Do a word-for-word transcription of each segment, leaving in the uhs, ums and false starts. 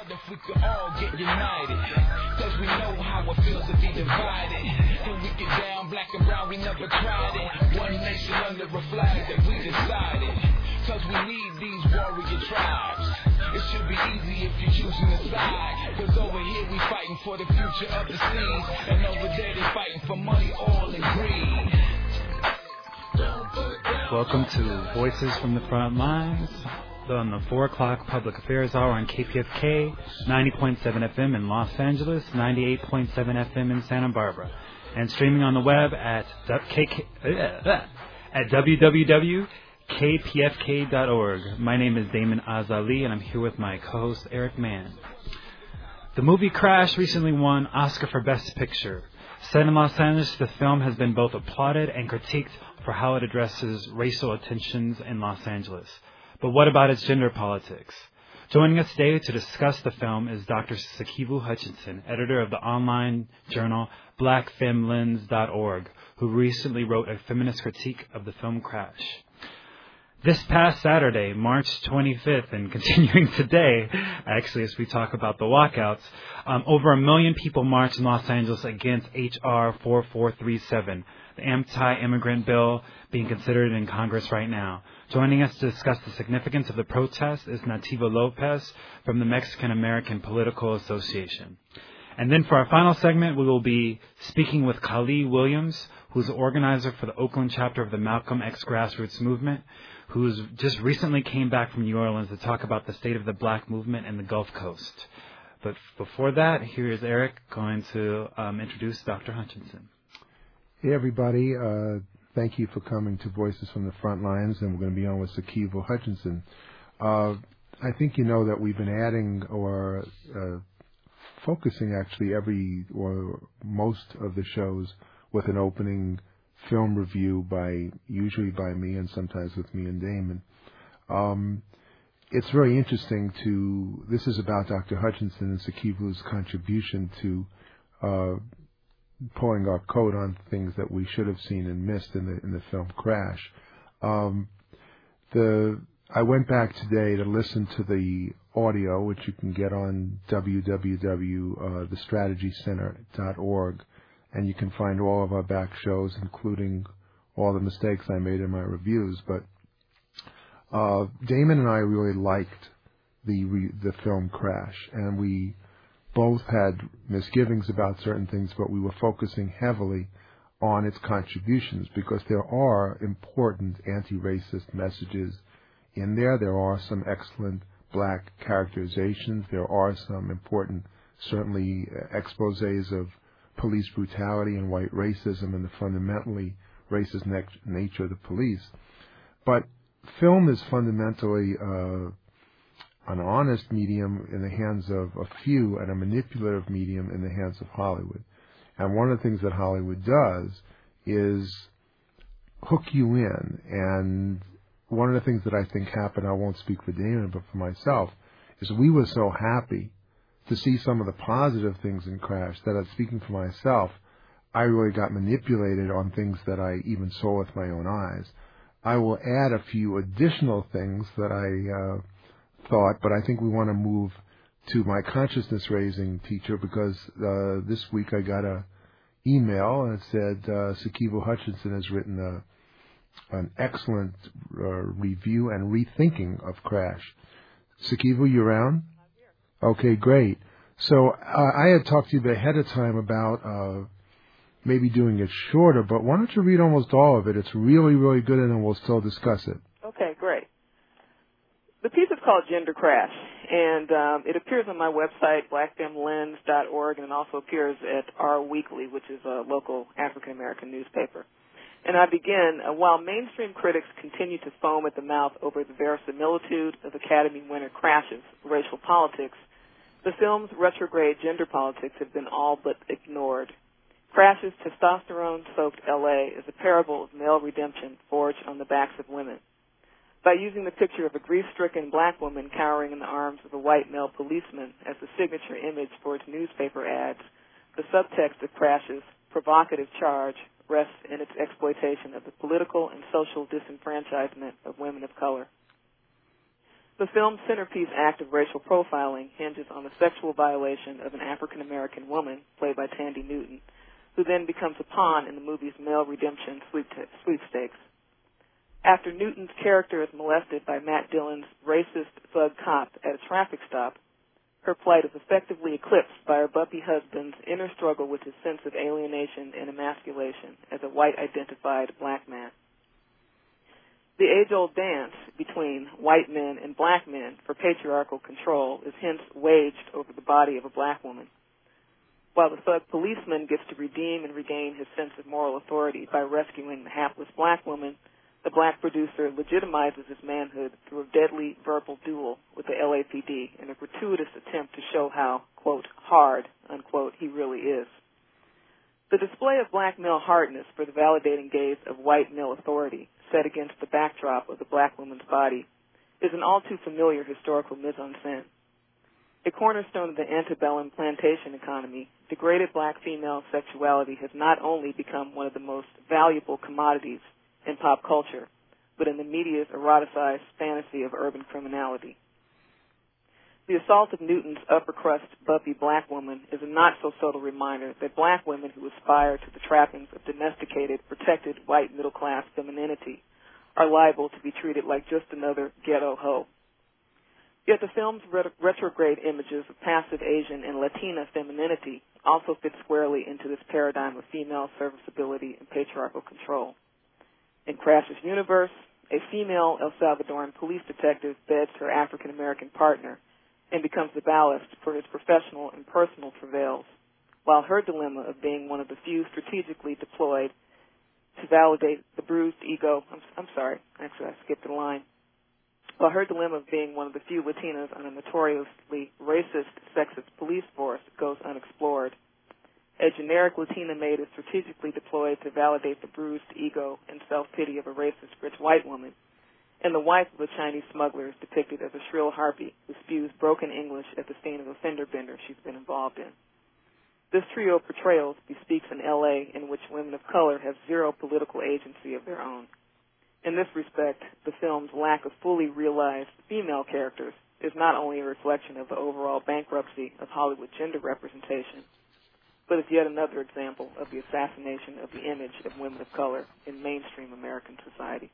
if we could all get united. Cause we know how it feels to be divided. When we get down, black and brown, we never tried it. One nation under a flag that we decided. Cause we need these warrior tribes. It should be easy if you're choosing a side. Cause over here we fighting for the future of the seas. And over there they fighting for money, oil, and greed. Welcome to Voices from the Front Lines on the four o'clock Public Affairs Hour on K P F K, ninety point seven F M in Los Angeles, ninety-eight point seven F M in Santa Barbara, and streaming on the web at K K, uh, at w w w dot k p f k dot org. My name is Damon Azali, and I'm here with my co-host Eric Mann. The movie Crash recently won Oscar for Best Picture. Set in Los Angeles, the film has been both applauded and critiqued for how it addresses racial tensions in Los Angeles. But what about its gender politics? Joining us today to discuss the film is Doctor Sikivu Hutchinson, editor of the online journal black fem lens dot org, who recently wrote a feminist critique of the film Crash. This past Saturday, March twenty-fifth, and continuing today, actually, as we talk about the walkouts, um, over a million people marched in Los Angeles against H R forty-four thirty-seven, the anti-immigrant bill being considered in Congress right now. Joining us to discuss the significance of the protest is Nativa Lopez from the Mexican American Political Association. And then for our final segment, we will be speaking with Kali Williams, who's the organizer for the Oakland chapter of the Malcolm X Grassroots Movement, who's just recently came back from New Orleans to talk about the state of the black movement in the Gulf Coast. But before that, here is Eric going to um, introduce Doctor Hutchinson. Hey, everybody. Uh, thank you for coming to Voices from the Front Lines, and we're going to be on with Sikivu Hutchinson. Uh, I think you know that we've been adding or uh, focusing actually every or most of the shows with an opening film review by usually by me and sometimes with me and Damon. Um, it's very interesting to, this is about Doctor Hutchinson and Sikivu's contribution to uh, pulling our coat on things that we should have seen and missed in the in the film Crash. Um, the I went back today to listen to the audio, which you can get on w w w dot the strategy center dot org, and you can find all of our back shows, including all the mistakes I made in my reviews. But uh, Damon and I really liked the re- the film Crash, and we both had misgivings about certain things, but we were focusing heavily on its contributions because there are important anti-racist messages in there. There are some excellent black characterizations. There are some important, certainly, exposés of police brutality and white racism and the fundamentally racist ne- nature of the police. But film is fundamentally uh, an honest medium in the hands of a few and a manipulative medium in the hands of Hollywood. And one of the things that Hollywood does is hook you in. And one of the things that I think happened, I won't speak for Damon, but for myself, is we were so happy to see some of the positive things in Crash that, I'm speaking for myself, I really got manipulated on things that I even saw with my own eyes. I will add a few additional things that I uh, thought, but I think we want to move to my consciousness-raising teacher because uh, this week I got a email and it said uh, Sikivu Hutchinson has written a, an excellent uh, review and rethinking of Crash. Sikivu, you around? Okay, great. So uh, I had talked to you ahead of time about uh, maybe doing it shorter, but why don't you read almost all of it? It's really, really good, and then we'll still discuss it. Okay, great. The piece is called Gender Crash, and um, it appears on my website, black fem lens dot org, and it also appears at Our Weekly, which is a local African-American newspaper. And I begin, uh, while mainstream critics continue to foam at the mouth over the verisimilitude of Academy winner Crash's racial politics, the film's retrograde gender politics have been all but ignored. Crash's testosterone-soaked L A is a parable of male redemption forged on the backs of women. By using the picture of a grief-stricken black woman cowering in the arms of a white male policeman as the signature image for its newspaper ads, the subtext of Crash's provocative charge rests in its exploitation of the political and social disenfranchisement of women of color. The film's centerpiece act of racial profiling hinges on the sexual violation of an African-American woman, played by Thandie Newton, who then becomes a pawn in the movie's male redemption sweepstakes. After Newton's character is molested by Matt Dillon's racist thug cop at a traffic stop, her plight is effectively eclipsed by her bumpy husband's inner struggle with his sense of alienation and emasculation as a white-identified black man. The age-old dance between white men and black men for patriarchal control is hence waged over the body of a black woman. While the thug policeman gets to redeem and regain his sense of moral authority by rescuing the hapless black woman, the black producer legitimizes his manhood through a deadly verbal duel with the L A P D in a gratuitous attempt to show how, quote, hard, unquote, he really is. The display of black male hardness for the validating gaze of white male authority set against the backdrop of the black woman's body is an all-too-familiar historical mise-en-scène. A cornerstone of the antebellum plantation economy, degraded black female sexuality has not only become one of the most valuable commodities in pop culture, but in the media's eroticized fantasy of urban criminality. The assault of Newton's upper-crust, bumpy black woman is a not-so-subtle reminder that black women who aspire to the trappings of domesticated, protected white middle-class femininity are liable to be treated like just another ghetto hoe. Yet the film's ret- retrograde images of passive Asian and Latina femininity also fit squarely into this paradigm of female serviceability and patriarchal control. In Crash's universe, a female El Salvadoran police detective beds her African-American partner and becomes the ballast for his professional and personal travails, while her dilemma of being one of the few strategically deployed to validate the bruised ego, I'm, I'm sorry, actually I skipped a line, while her dilemma of being one of the few Latinas on a notoriously racist, sexist police force goes unexplored. A generic Latina maid is strategically deployed to validate the bruised ego and self-pity of a racist rich white woman, and the wife of a Chinese smuggler is depicted as a shrill harpy who spews broken English at the scene of a fender bender she's been involved in. This trio of portrayals bespeaks an L A in which women of color have zero political agency of their own. In this respect, the film's lack of fully realized female characters is not only a reflection of the overall bankruptcy of Hollywood gender representation, but is yet another example of the assassination of the image of women of color in mainstream American society.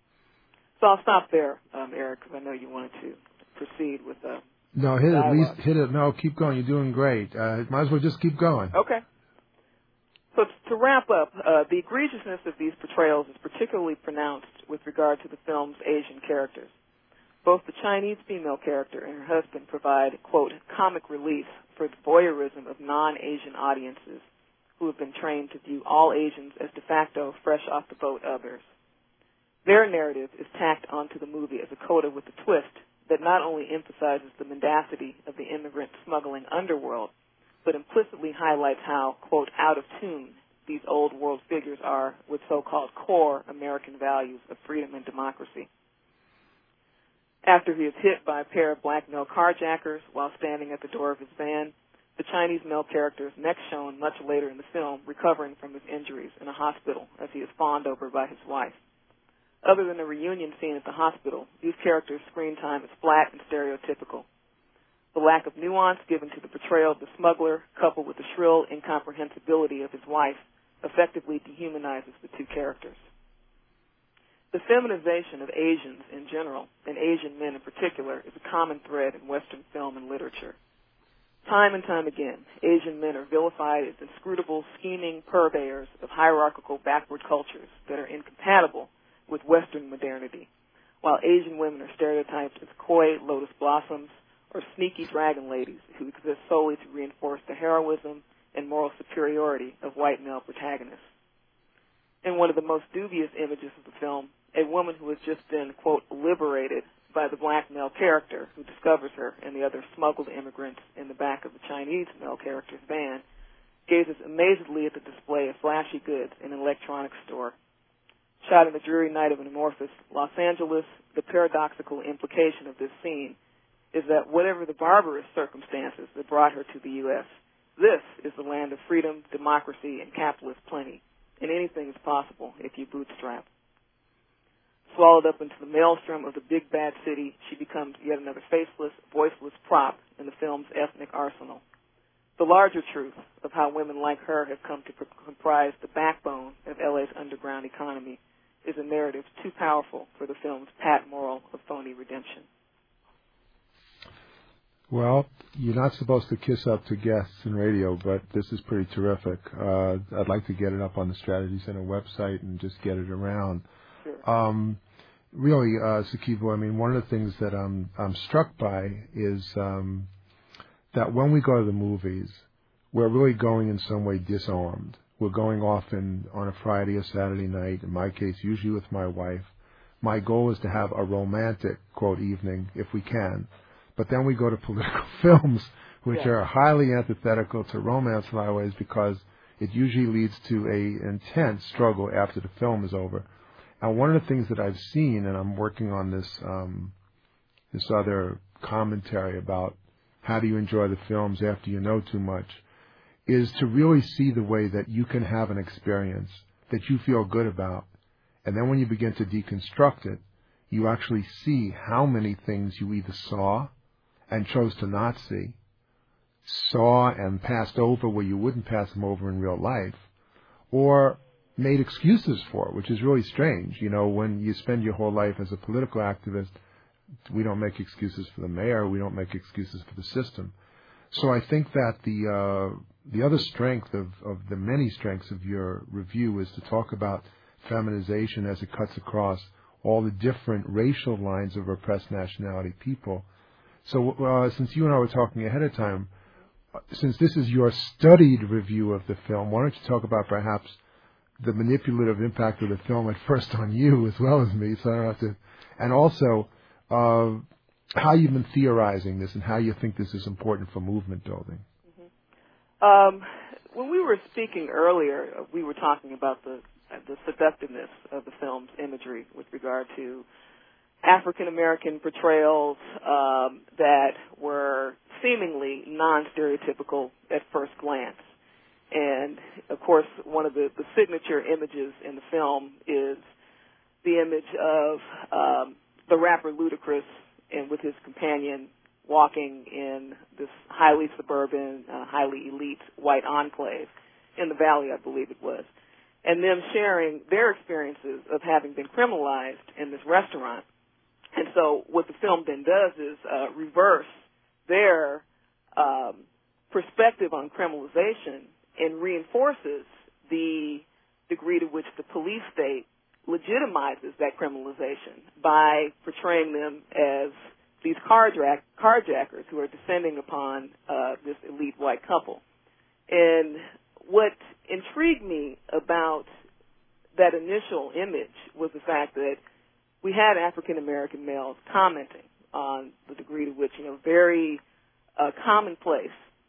So I'll stop there, um, Eric, because I know you wanted to proceed with the No, hit it, at dialogue. least hit it. No, keep going. You're doing great. Uh, might as well just keep going. Okay. So to wrap up, uh, the egregiousness of these portrayals is particularly pronounced with regard to the film's Asian characters. Both the Chinese female character and her husband provide, quote, comic relief for the voyeurism of non-Asian audiences who have been trained to view all Asians as de facto fresh-off-the-boat others. Their narrative is tacked onto the movie as a coda with a twist that not only emphasizes the mendacity of the immigrant smuggling underworld, but implicitly highlights how, quote, out of tune these old world figures are with so-called core American values of freedom and democracy. After he is hit by a pair of black male carjackers while standing at the door of his van, the Chinese male character is next shown much later in the film recovering from his injuries in a hospital as he is fawned over by his wife. Other than the reunion scene at the hospital, these characters' screen time is flat and stereotypical. The lack of nuance given to the portrayal of the smuggler, coupled with the shrill incomprehensibility of his wife, effectively dehumanizes the two characters. The feminization of Asians in general, and Asian men in particular, is a common thread in Western film and literature. Time and time again, Asian men are vilified as inscrutable, scheming purveyors of hierarchical backward cultures that are incompatible with Western modernity, while Asian women are stereotyped as coy lotus blossoms or sneaky dragon ladies who exist solely to reinforce the heroism and moral superiority of white male protagonists. In one of the most dubious images of the film, a woman who has just been, quote, liberated by the black male character who discovers her and the other smuggled immigrants in the back of the Chinese male character's van gazes amazedly at the display of flashy goods in an electronics store. Shot in the dreary night of an amorphous Los Angeles, the paradoxical implication of this scene is that whatever the barbarous circumstances that brought her to the U S, this is the land of freedom, democracy, and capitalist plenty, and anything is possible if you bootstrap. Swallowed up into the maelstrom of the big bad city, she becomes yet another faceless, voiceless prop in the film's ethnic arsenal. The larger truth of how women like her have come to comprise the backbone of L A's underground economy is a narrative too powerful for the film's pat moral of phony redemption. Well, you're not supposed to kiss up to guests in radio, but this is pretty terrific. Uh, I'd like to get it up on the Strategy Center website and just get it around. Sure. Um, really, uh, Sikivu, I mean, one of the things that I'm, I'm struck by is um, that when we go to the movies, we're really going in some way disarmed. We're going often on a Friday or Saturday night, in my case, usually with my wife. My goal is to have a romantic, quote, evening, if we can. But then we go to political films, which yeah. are highly antithetical to romance in a lot of ways because it usually leads to a intense struggle after the film is over. And one of the things that I've seen, and I'm working on this um, this other commentary about how do you enjoy the films after you know too much, is to really see the way that you can have an experience that you feel good about. And then when you begin to deconstruct it, you actually see how many things you either saw and chose to not see, saw and passed over where you wouldn't pass them over in real life, or made excuses for, which is really strange. You know, when you spend your whole life as a political activist, we don't make excuses for the mayor, we don't make excuses for the system. So I think that the uh, the other strength of, of the many strengths of your review is to talk about feminization as it cuts across all the different racial lines of oppressed nationality people. So uh, since you and I were talking ahead of time, since this is your studied review of the film, why don't you talk about perhaps the manipulative impact of the film at first on you as well as me, so I don't have to, and also uh, how you've been theorizing this and how you think this is important for movement building. Mm-hmm. Um, when we were speaking earlier, we were talking about the the seductiveness of the film's imagery with regard to African-American portrayals um, that were seemingly non-stereotypical at first glance. And, of course, one of the, the signature images in the film is the image of um, the rapper Ludacris and with his companion walking in this highly suburban, uh, highly elite white enclave in the Valley, I believe it was, and them sharing their experiences of having been criminalized in this restaurant. And so what the film then does is uh, reverse their um, perspective on criminalization and reinforces the degree to which the police state legitimizes that criminalization by portraying them as these carjack, carjackers who are descending upon uh, this elite white couple. And what intrigued me about that initial image was the fact that we had African-American males commenting on the degree to which, you know, very uh, commonplace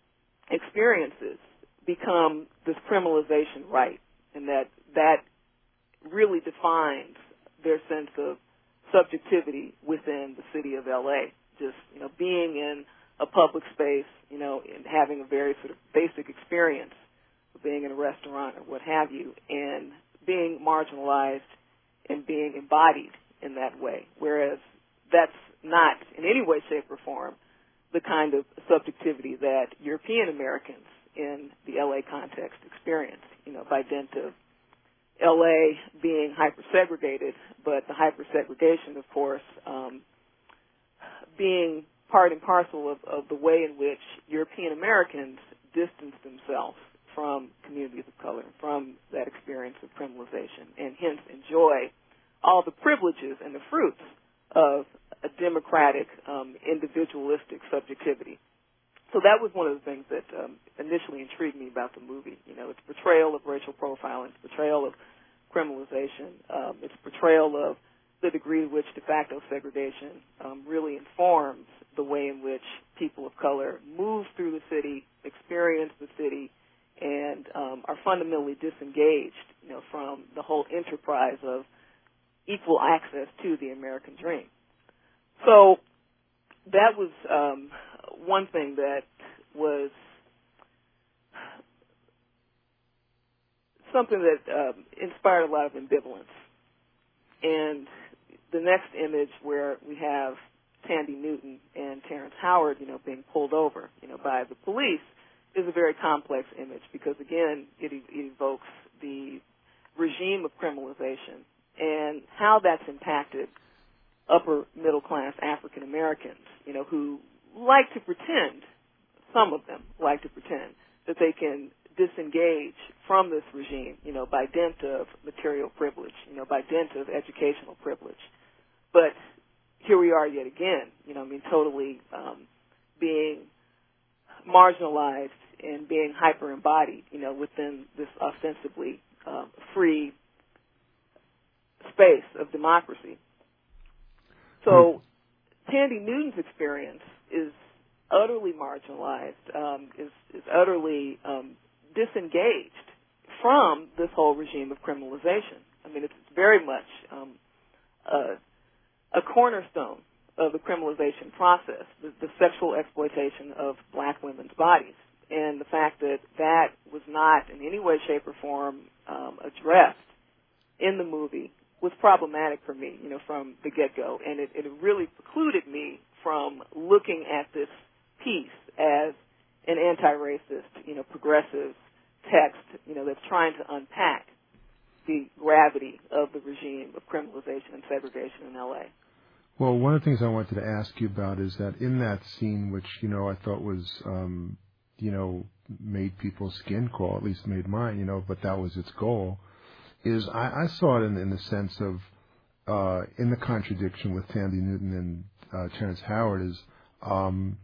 experiences become this criminalization right, and that that really defines their sense of subjectivity within the city of L A. Just, you know, being in a public space, you know, and having a very sort of basic experience of being in a restaurant or what have you, and being marginalized and being embodied in that way, whereas that's not in any way, shape, or form the kind of subjectivity that European Americans in the L A context experience, you know, by dint of L A being hyper-segregated, but the hyper-segregation, of course, um, being part and parcel of, of the way in which European Americans distance themselves from communities of color, from that experience of criminalization, and hence enjoy all the privileges and the fruits of a democratic, um, individualistic subjectivity. So that was one of the things that um, initially intrigued me about the movie. You know, its portrayal of racial profiling, its portrayal of criminalization, um, its portrayal of the degree to which de facto segregation um, really informs the way in which people of color move through the city, experience the city, and um, are fundamentally disengaged, you know, from the whole enterprise of equal access to the American dream. So that was um, one thing that was something that um, inspired a lot of ambivalence. And the next image where we have Tandy Newton and Terrence Howard, you know, being pulled over, you know, by the police is a very complex image because, again, it, it evokes the regime of criminalization and how that's impacted upper middle class African Americans, you know, who like to pretend, some of them like to pretend that they can disengage from this regime, you know, by dint of material privilege, you know, by dint of educational privilege. But here we are yet again, you know, I mean, totally um, being marginalized and being hyper-embodied, you know, within this ostensibly um, free space of democracy. So Tandy Newton's experience is utterly marginalized, um, is, is utterly um, disengaged from this whole regime of criminalization. I mean, it's very much um, a, a cornerstone of the criminalization process, the, the sexual exploitation of black women's bodies. And the fact that that was not in any way, shape, or form um, addressed in the movie was problematic for me, you know, from the get-go. And it, it really precluded me from looking at this piece as an anti-racist, you know, progressive text, you know, that's trying to unpack the gravity of the regime of criminalization and segregation in L A. Well, one of the things I wanted to ask you about is that in that scene, which, you know, I thought was, um, you know, made people's skin crawl, at least made mine, you know, but that was its goal, is I, I saw it in, in the sense of, uh, in the contradiction with Tandy Newton and uh, Terrence Howard is, um,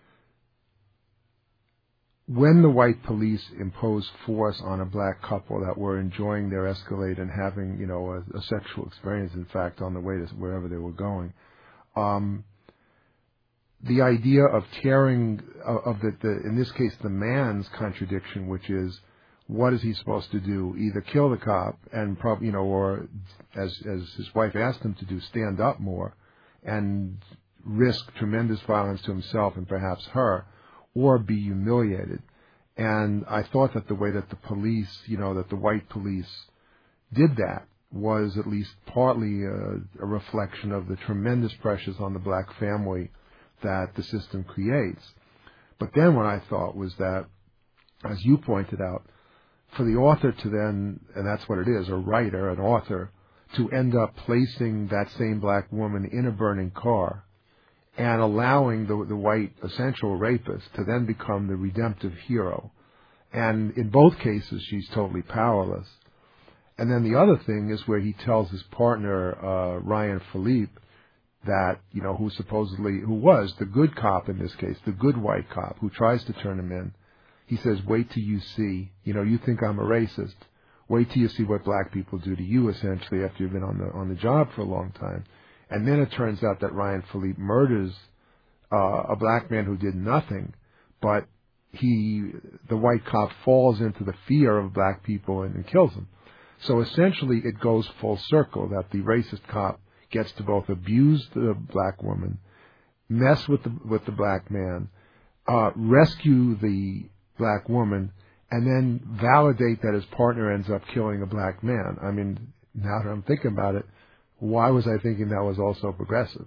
when the white police imposed force on a black couple that were enjoying their Escalade and having, you know, a, a sexual experience, in fact, on the way to wherever they were going, um, the idea of tearing, uh, of the, the, in this case, the man's contradiction, which is, what is he supposed to do? Either kill the cop and probably, you know, or as as his wife asked him to do, stand up more and risk tremendous violence to himself and perhaps her, or be humiliated. And I thought that the way that the police, you know, that the white police did that was at least partly a, a reflection of the tremendous pressures on the black family that the system creates. But then what I thought was that, as you pointed out, for the author to then, and that's what it is, a writer, an author, to end up placing that same black woman in a burning car and allowing the, the white essential rapist to then become the redemptive hero. And in both cases, she's totally powerless. And then the other thing is where he tells his partner, uh, Ryan Philippe, that, you know, who supposedly, who was the good cop in this case, the good white cop who tries to turn him in. He says, wait till you see, you know, you think I'm a racist. Wait till you see what black people do to you, essentially, after you've been on the on the job for a long time. And then it turns out that Ryan Philippe murders uh, a black man who did nothing, but he, the white cop, falls into the fear of black people and, and kills him. So essentially, it goes full circle that the racist cop gets to both abuse the black woman, mess with the with the black man, uh, rescue the black woman, and then validate that his partner ends up killing a black man. I mean, now that I'm thinking about it, why was I thinking that was also progressive?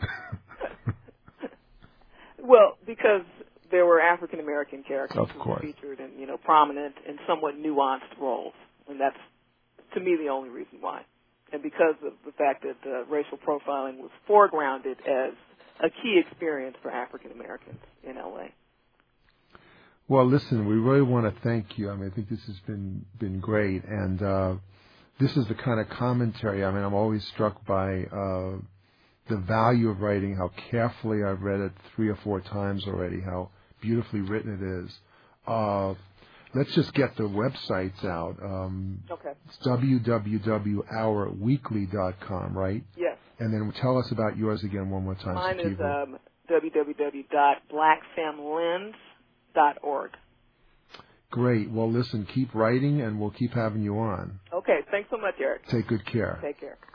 Well, because there were African American characters of who course. were featured in, you know, prominent and somewhat nuanced roles, and that's, to me, the only reason why. And because of the fact that uh, racial profiling was foregrounded as a key experience for African Americans in L A. Well, listen, we really want to thank you. I mean, I think this has been been great, and uh, this is the kind of commentary. I mean, I'm always struck by uh, the value of writing, how carefully I've read it three or four times already, how beautifully written it is. Uh, let's just get the websites out. Um, okay. It's w w w dot our weekly dot com, right? Yes. And then tell us about yours again one more time. Mine Sakiva. is um, w w w dot black fam lens dot org. Great. Well, listen, keep writing, and we'll keep having you on. Okay. Thanks so much, Eric. Take good care. Take care.